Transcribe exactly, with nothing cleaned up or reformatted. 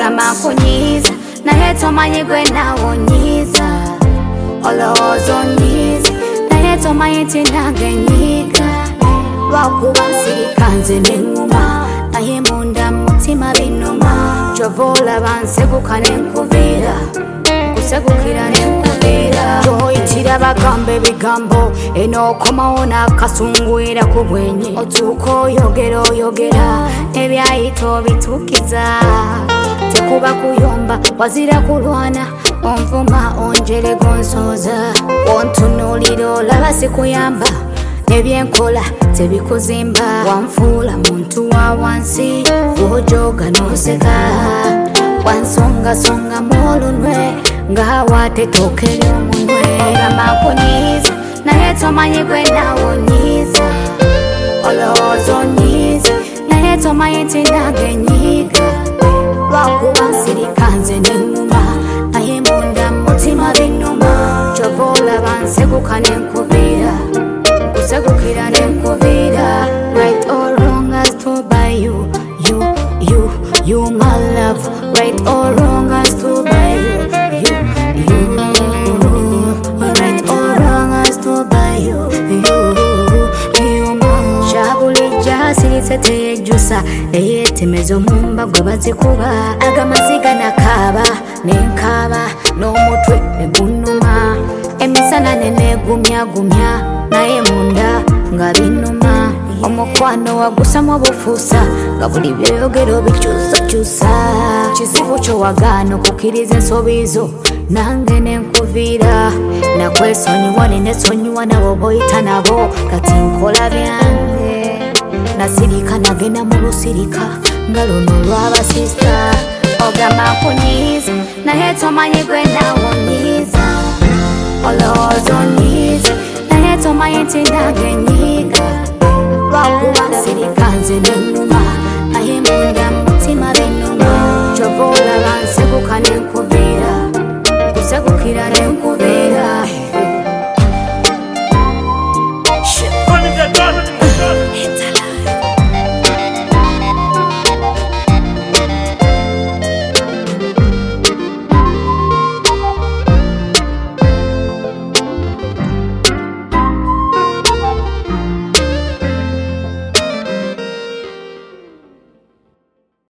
ogamba nkunyiiza naye tomanyi gwe nawonyiiza olowooza onyiiza naye tomanyi nti nange nyiiga lwakuba nsirika nze neŋŋuma naye munda mutima binnuma kyova olaba nseguka nenkuviira nkusegukira nenkuviira kyoyitira bagamba ebigambo enookomawo n'akasunguira ku bwenyi otuuka oyogera oyogera ebyayita obituukiza tekuba kuyomba wazira kulwana onvuma onjerega onsooza ontunuulira olaba sikuyamba ebyenkola tebikuzimba wanfuula muntu wa wansi wojoga noseka wansongasonga molunwe ngawatetookeri omunwe gamba nkunyiiza naye tomanyi gwe nawonyiiza olowooza onyiiza naye tomanyi nti nange nyiiga lwakuba nsirika nze neŋŋuma naye munda mutima binnuma kyova olaba nseguka nenkuviira nkusegukira nenkuviira right or wrong I stood by you you you you my love right or wrong I stood by you you you right or wrong I stood by you you you my shabulijja siritse teyejjusa eyeetemeza omumba gwe bazikuba agamaziga nakaaba nenkaaba n'omutwe negunnuma emisana nenegumyagumya naye munda nga binnuma omukwano wagusamu obufuusa nga buli byoyogero bikyusakyusa kizibu kyowagaana okukkiriza ensobi zo nange nenkuviira nakwesonyiwa nenesonyiwa nabo boyita nabo kati nkola byange nasirika nagenda mu lusirika nga luno lw'abasista ogamba nkunyiiza naye tomanyi gwe nawonyiiza olowooza onyiiza naye tomanyi nti nange nyiiga lwakuba nsirika nze neŋŋuma